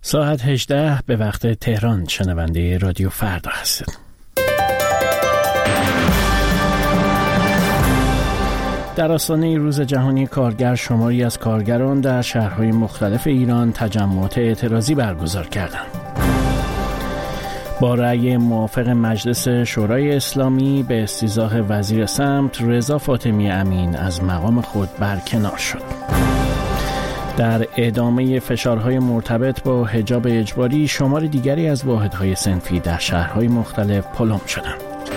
ساعت 18 به وقت تهران شنونده رادیو فردا هستید. در آستانه روز جهانی کارگر شماری از کارگران در شهرهای مختلف ایران تجمعات اعتراضی برگزار کردند. با رأی موافق مجلس شورای اسلامی به استیضاح وزیر سمت رضا فاطمی امین از مقام خود برکنار شد. در ادامه فشارهای مرتبط با حجاب اجباری شمار دیگری از واحدهای صنفی در شهرهای مختلف پلم شدند.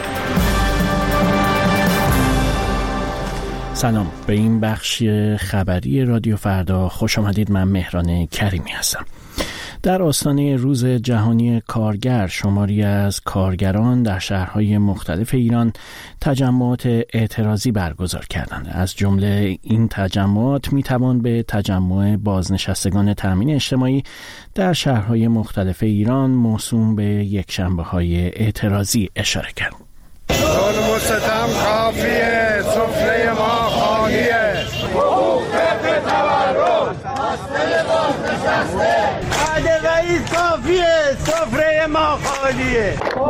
سلام، به این بخش خبری رادیو فردا خوش آمدید. من مهران کریمی هستم. در آستانه روز جهانی کارگر شماری از کارگران در شهرهای مختلف ایران تجمعات اعتراضی برگزار کردند. از جمله این تجمعات میتوان به تجمع بازنشستگان تامین اجتماعی در شهرهای مختلف ایران موسوم به یکشنبه‌های اعتراضی اشاره کرد. ظلم و ستم کافیه، سفره ما خالیه، حقوق به تورم، مسئله بازنشسته، عهد رئیس کافیه، سفره ما خالیه.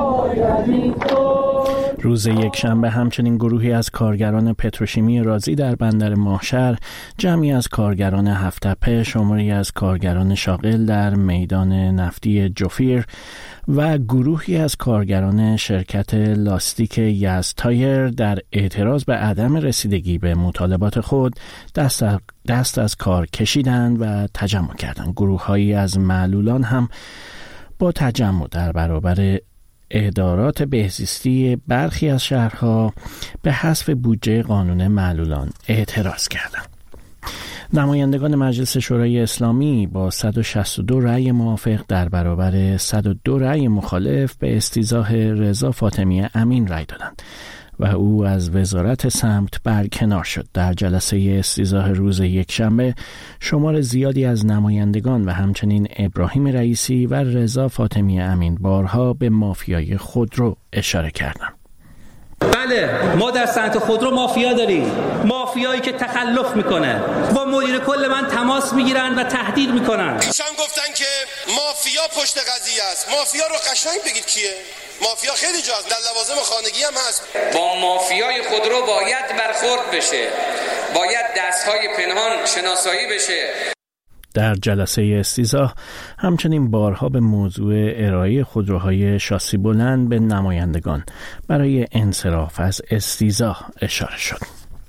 روز یکشنبه همچنین گروهی از کارگران پتروشیمی رازی در بندر ماهشهر، جمعی از کارگران هفت‌تپه، شماری از کارگران شاغل در میدان نفتی جوفیر و گروهی از کارگران شرکت لاستیک یزدتایر در اعتراض به عدم رسیدگی به مطالبات خود دست از کار کشیدند و تجمع کردند. گروه‌هایی از معلولان هم با تجمع در برابر ادارات بهزیستی برخی از شهرها به حذف بودجه قانون معلولان اعتراض کردند. نمایندگان مجلس شورای اسلامی با 162 رأی موافق در برابر 102 رأی مخالف به استیضاح رضا فاطمی امین رأی دادند و او از وزارت سمت برکنار شد. در جلسه استیضاح روز یکشنبه شمار زیادی از نمایندگان و همچنین ابراهیم رئیسی و رضا فاطمی امین بارها به مافیای خودرو اشاره کردند. بله، ما در صنعت خودرو مافیا داریم، مافیایی که تخلف میکنه، با مدیر کل من تماس میگیرن و تهدید میکنن. ایشان گفتن که مافیا پشت قضیه است. مافیا رو قشنگ بگید کیه؟ مافیا خیلی جاست، در لوازم خانگی هم هست. با مافیای خودرو باید برخورد بشه، باید دستهای پنهان شناسایی بشه. در جلسه استیضاح همچنین بارها به موضوع ارائه خودروهای شاسی بلند به نمایندگان برای انصراف از استیضاح اشاره شد.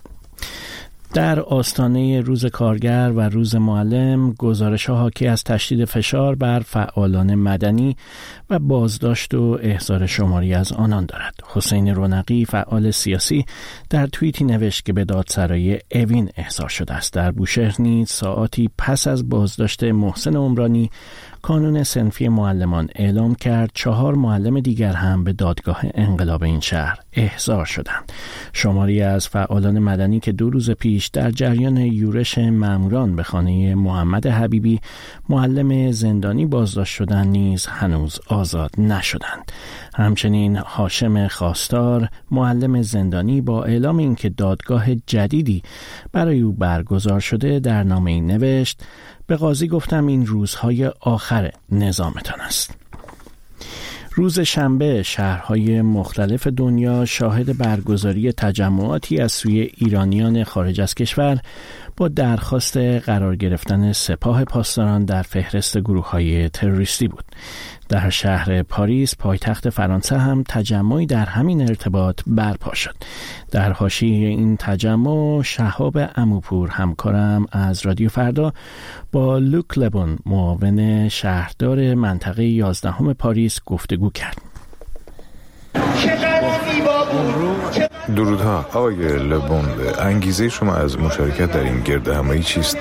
در آستانه روز کارگر و روز معلم گزارش‌ها حاکی از تشدید فشار بر فعالان مدنی و بازداشت و احضار شماری از آنان دارد. حسین رونقی فعال سیاسی در توییتی نوشت که به دادسرای اوین احضار شده است. در بوشهر نیز ساعاتی پس از بازداشت محسن عمرانی کانون صنفی معلمان اعلام کرد 4 معلم دیگر هم به دادگاه انقلاب این شهر احضار شدند. شماری از فعالان مدنی که 2 روز پیش در جریان یورش ماموران به خانه محمد حبیبی معلم زندانی بازداشت شدند نیز هنوز آزاد نشدند. همچنین هاشم خواستار معلم زندانی با اعلام اینکه دادگاه جدیدی برای او برگزار شده در نامه‌ای نوشت: به قاضی گفتم این روزهای آخر نظامتان است. روز شنبه شهرهای مختلف دنیا شاهد برگزاری تجمعاتی از سوی ایرانیان خارج از کشور با درخواست قرار گرفتن سپاه پاسداران در فهرست گروه‌های تروریستی بود. در شهر پاریس پایتخت فرانسه هم تجمعی در همین ارتباط برپا شد. در حاشیه این تجمع شهاب عموپور همکارم از رادیو فردا با لوک لبون معاون شهردار منطقه 11 پاریس گفتگو کرد. درودها آقای لبون، انگیزه شما از مشارکت در این گردهمایی چیست؟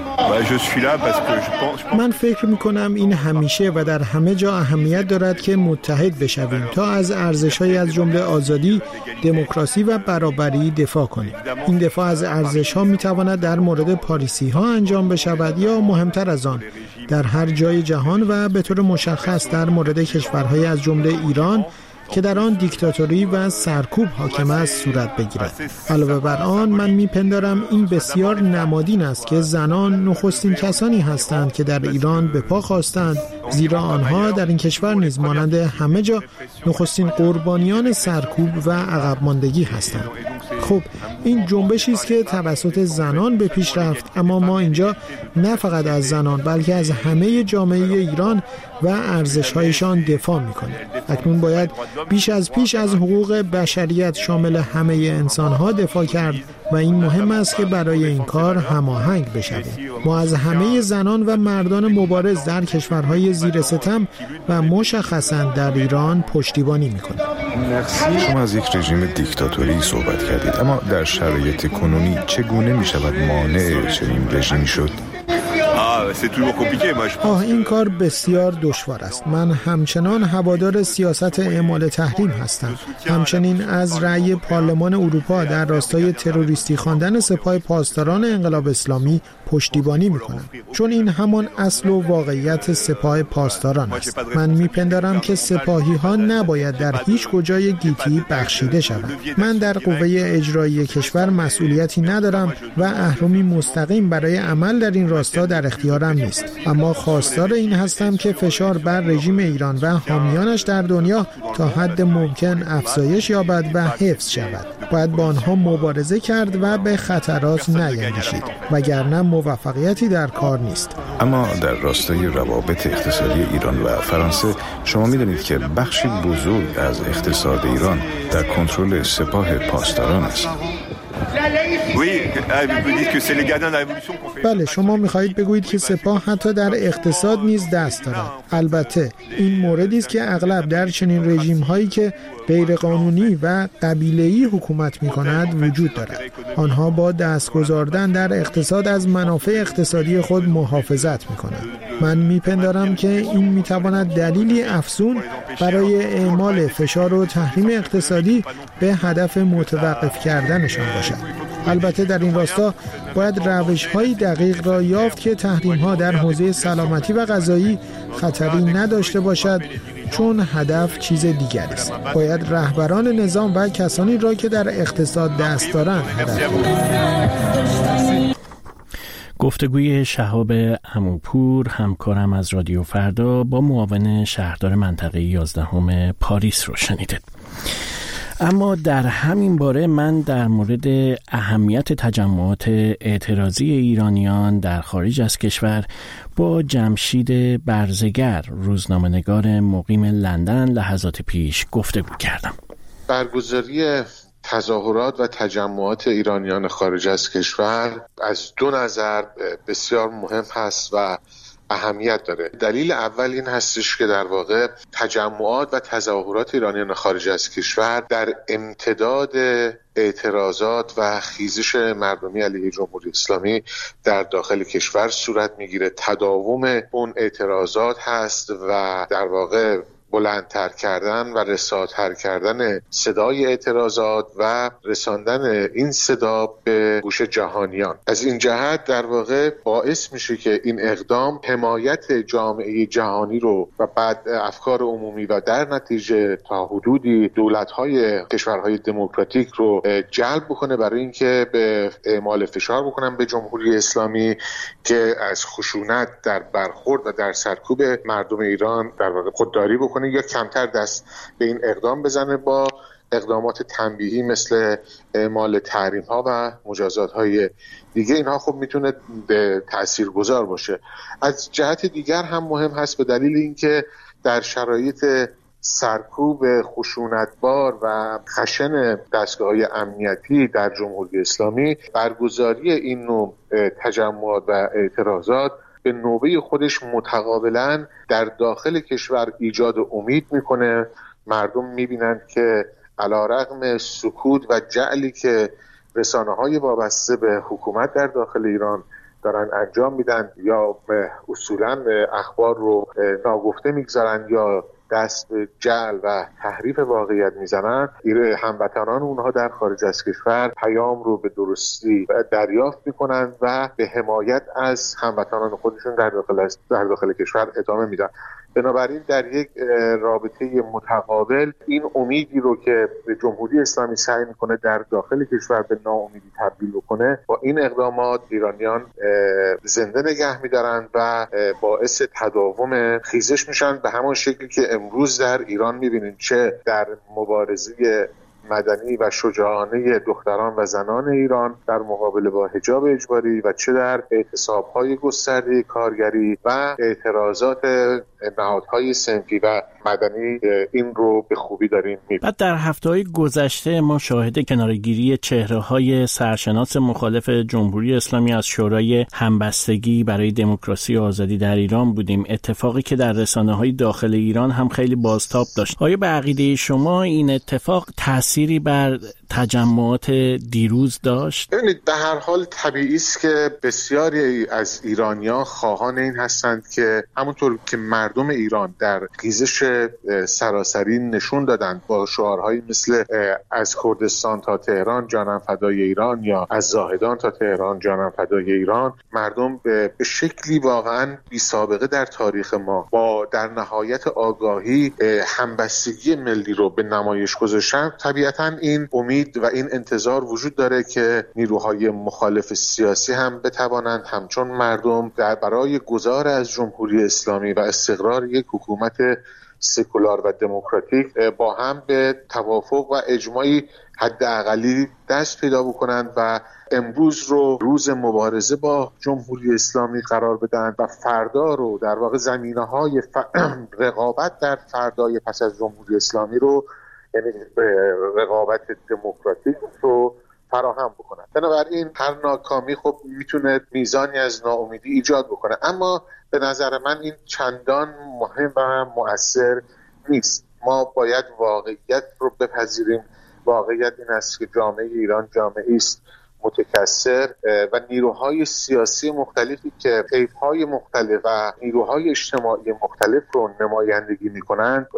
من فکر میکنم این همیشه و در همه جا اهمیت دارد که متحد بشویم تا از ارزش‌های از جمله آزادی، دموکراسی و برابری دفاع کنیم. این دفاع از ارزش‌ها میتواند در مورد پاریسی‌ها انجام بشود یا مهمتر از آن در هر جای جهان و به طور مشخص در مورد کشورهای از جمله ایران که در آن دیکتاتوری و سرکوب حاکم است صورت بگیرد. علاوه بر آن من میپندارم این بسیار نمادین است که زنان نخستین کسانی هستند که در ایران به پا خواستند، زیرا آنها در این کشور نیز مانند همه جا نخستین قربانیان سرکوب و عقب ماندگی هستند. خب این جنبشی است که توسط زنان به پیش رفت، اما ما اینجا نه فقط از زنان بلکه از همه جامعه ایران و ارزش‌هایشان دفاع می‌کنیم. اکنون باید بیش از پیش از حقوق بشریت شامل همه انسان‌ها دفاع کرد و این مهم است که برای این کار هماهنگ بشویم. ما از همه زنان و مردان مبارز در کشورهای زیر ستم و مشخصاً در ایران پشتیبانی می‌کنیم. شما از یک رژیم دیکتاتوری صحبت کردید، اما در شرایط کنونی چگونه می‌شود مانع چنین رژیمی شد؟ این کار بسیار دشوار است. من همچنان هوادار سیاست اعمال تحریم هستم. همچنین از رأی پارلمان اروپا در راستای تروریستی خواندن سپاه پاسداران انقلاب اسلامی پشتیبانی میکنم، چون این همان اصل و واقعیت سپاه پاسداران است. من میپندارم که سپاهی ها نباید در هیچ کجای گیتی بخشیده شوند. من در قوه اجرایی کشور مسئولیتی ندارم و اهرمی مستقیم برای عمل در این راستا در اختیارم نیست، اما خواستار این هستم که فشار بر رژیم ایران و حامیانش در دنیا تا حد ممکن افزایش یابد و حفظ شود. باید با آنها مبارزه کرد و به خطرات نیندیشید، وگرنه موفقیتی در کار نیست. اما در راستای روابط اقتصادی ایران و فرانسه شما می‌دانید که بخشی بزرگ از اقتصاد ایران در کنترل سپاه پاسداران است. بله، شما می‌خواهید بگویید که سپاه حتی در اقتصاد نیز دست دارد. البته این موردی است که اغلب در چنین رژیم‌هایی که غیرقانونی و قبیله‌ای حکومت می‌کند وجود دارد. آنها با دست گذاردن در اقتصاد از منافع اقتصادی خود محافظت می‌کنند. من می‌پندارم که این می‌تواند دلیلی افزون برای اعمال فشار و تحریم اقتصادی به هدف متوقف کردنشان باشد. البته در این راستا باید روش‌های دقیق را یافت که تحریم‌ها در حوزه سلامتی و غذایی خطری نداشته باشد، چون هدف چیز دیگری است. باید رهبران نظام و کسانی را که در اقتصاد دست دارند هدف گرفت. گفتگوی شهاب عموپور، همکارم از رادیو فردا، با معاون شهردار منطقه 11 پاریس رو شنیدید. اما در همین باره من در مورد اهمیت تجمعات اعتراضی ایرانیان در خارج از کشور با جمشید برزگر، روزنامه‌نگار مقیم لندن، لحظات پیش گفتگو کردم. برگزاری تظاهرات و تجمعات ایرانیان خارج از کشور از دو نظر بسیار مهم هست و اهمیت داره. دلیل اول این هستش که در واقع تجمعات و تظاهرات ایرانیان خارج از کشور در امتداد اعتراضات و خیزش مردمی علیه جمهوری اسلامی در داخل کشور صورت میگیره. تداوم اون اعتراضات هست و در واقع بلندتر کردن و رساتر کردن صدای اعتراضات و رساندن این صدا به گوش جهانیان. از این جهت در واقع باعث میشه که این اقدام حمایت جامعه جهانی رو و بعد افکار عمومی و در نتیجه تا حدودی دولت‌های کشورهای دموکراتیک رو جلب بکنه برای اینکه به اعمال فشار بکنن به جمهوری اسلامی که از خشونت در برخورد و در سرکوب مردم ایران در واقع خودداری بکنه یا کمتر دست به این اقدام بزنه با اقدامات تنبیهی مثل اعمال تحریم‌ها و مجازات‌های دیگه. اینها خب میتونه تاثیرگذار باشه. از جهت دیگر هم مهم هست به دلیل اینکه در شرایط سرکوب خشونتبار و خشن دستگاه‌های امنیتی در جمهوری اسلامی، برگزاری این نوع تجمعات و اعتراضات به نوبه خودش متقابلاً در داخل کشور ایجاد امید میکنه. مردم میبینند که علیرغم سکوت و جعلی که رسانه‌های وابسته به حکومت در داخل ایران دارن انجام میدن یا اصولاً اخبار رو ناگفته میگذارن یا دست به جعل و تحریف واقعیت میزنن، هموطنان اونها در خارج از کشور پیام رو به درستی دریافت میکنن و به حمایت از هموطنان خودشون در داخل کشور ادامه میدن. بنابراین در یک رابطه متقابل این امیدی رو که جمهوری اسلامی سعی میکنه در داخل کشور به ناامیدی تبدیل بکنه، با این اقدامات ایرانیان زنده نگه میدارن و باعث تداوم خیزش میشن، به همان شکلی که امروز در ایران میبینیم چه در مبارزه مدنی و شجاعانه دختران و زنان ایران در مقابله با حجاب اجباری و چه در اعتصاب‌های گسترده کارگری و اعتراضات نهادهای صنفی و مدنی این رو به خوبی داریم می‌بینیم. بعد در هفته‌های گذشته ما شاهد کناره‌گیری چهره‌های سرشناس مخالف جمهوری اسلامی از شورای همبستگی برای دموکراسی و آزادی در ایران بودیم، اتفاقی که در رسانه‌های داخل ایران هم خیلی بازتاب داشت. آیا به عقیده شما این اتفاق تأثیری بر تجمعات دیروز داشت؟ ببینید، به هر حال طبیعی است که بسیاری از ایرانیان خواهان این هستند که همونطور که مردم ایران در خیزش سراسری نشون دادند با شعارهایی مثل از کردستان تا تهران جانم فدای ایران یا از زاهدان تا تهران جانم فدای ایران، مردم به شکلی واقعا بی سابقه در تاریخ ما با در نهایت آگاهی همبستگی ملی رو به نمایش گذاشتن. طبیعتاً این امید و این انتظار وجود داره که نیروهای مخالف سیاسی هم بتوانند همچون مردم برای گذار از جمهوری اسلامی و استقرار یک حکومت سکولار و دموکراتیک با هم به توافق و اجماعی حداقلی دست پیدا بکنند و امروز رو روز مبارزه با جمهوری اسلامی قرار بدن و فردا رو در واقع زمینه‌های رقابت در فردای پس از جمهوری اسلامی رو، یعنی رقابت دموکراتیک رو فراهم بکنن. بنابراین هر ناکامی خب میتونه میزانی از ناامیدی ایجاد بکنه، اما به نظر من این چندان مهم و مؤثر نیست. ما باید واقعیت رو بپذیریم. واقعیت این است که جامعه ایران جامعه است متکثر و نیروهای سیاسی مختلفی که طیف‌های مختلف و نیروهای اجتماعی مختلف رو نمایندگی می‌کنند،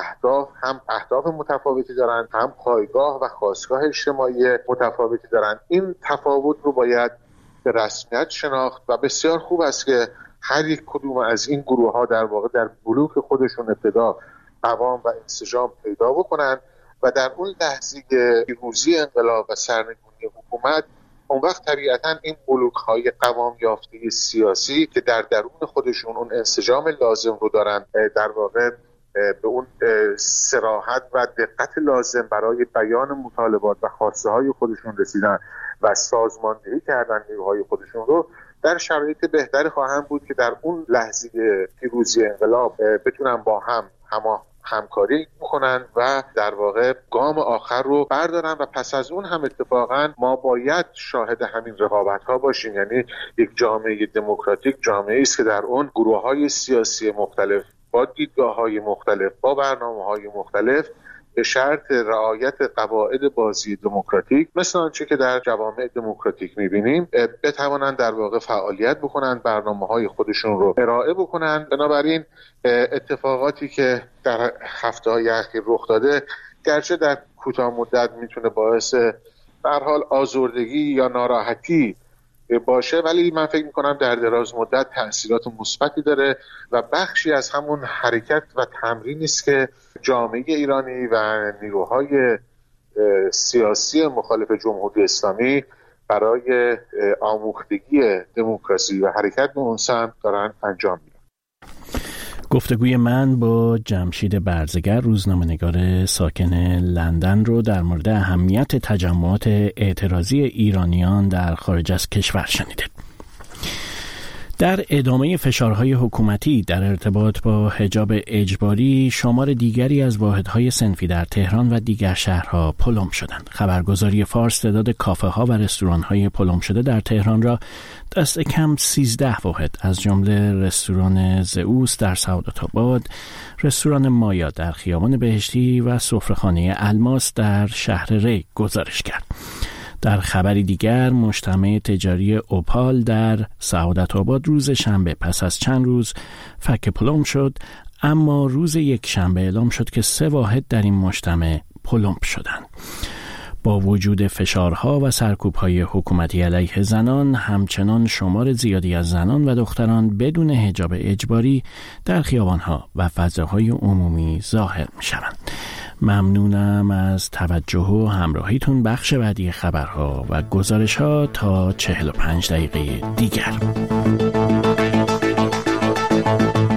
اهداف متفاوتی دارند، هم پایگاه و خاستگاه اجتماعی متفاوتی دارند. این تفاوت رو باید به رسمیت شناخت و بسیار خوب است که هر یک کدوم از این گروه‌ها در واقع در بلوک خودشون ابتدا قوام و انسجام پیدا بکنند و در اون لحظه پیروزی انقلاب و سرنگونی حکومت، اون وقت طبیعتاً این بلوک‌های قوام یافته سیاسی که در درون خودشون اون انسجام لازم رو دارن، در واقع به اون صراحت و دقت لازم برای بیان مطالبات و خواسته‌های خودشون رسیدن و سازماندهی کردن نیروهای خودشون رو، در شرایط بهتری خواهند بود که در اون لحظه پیروزی انقلاب بتونن با هم همکاری بکنن و در واقع گام آخر رو بردارن و پس از اون هم اتفاقا ما باید شاهد همین رقابت‌ها باشیم. یعنی یک جامعه دموکراتیک جامعه‌ای است که در اون گروه‌های سیاسی مختلف با دیدگاه‌های مختلف با برنامه‌های مختلف به شرط رعایت قواعد بازی دموکراتیک مثل آنچه که در جوامع دموکراتیک می‌بینیم بتوانند در واقع فعالیت بکنند، برنامه‌های خودشون رو ارائه بکنند. بنابراین اتفاقاتی که در هفته‌های اخیر رخ داده گرچه در کوتاه مدت میتونه باعث به هر حال آزردگی یا ناراحتی باشه، ولی من فکر میکنم در دراز مدت تأثیرات مثبتی داره و بخشی از همون حرکت و تمرینی است که جامعه ایرانی و نیروهای سیاسی مخالف جمهوری اسلامی برای آموختگی دموکراسی و حرکت به اون سمت دارن انجام میدن. گفتگوی من با جمشید برزگر، روزنامه‌نگار ساکن لندن رو در مورد اهمیت تجمعات اعتراضی ایرانیان در خارج از کشور شنیدید. در ادامه فشارهای حکومتی در ارتباط با حجاب اجباری، شمار دیگری از واحدهای صنفی در تهران و دیگر شهرها پلم شدند. خبرگزاری فارس تعداد کافه ها و رستوران های پلم شده در تهران را دست کم 13 واحد از جمله رستوران زئوس در سعادت‌آباد، رستوران مایا در خیابان بهشتی و سفره‌خانه الماس در شهر ری گزارش کرد. در خبری دیگر، مجتمع تجاری اوپال در سعادت‌آباد روز شنبه پس از چند روز فک پلم شد، اما روز یک شنبه اعلام شد که 3 واحد در این مجتمع پلم شدند. با وجود فشارها و سرکوب‌های حکومتی علیه زنان، همچنان شمار زیادی از زنان و دختران بدون حجاب اجباری در خیابان‌ها و فضاهای عمومی ظاهر می‌شوند. ممنونم از توجه و همراهیتون. بخش بعدی خبرها و گزارش‌ها تا 45 دقیقه دیگر.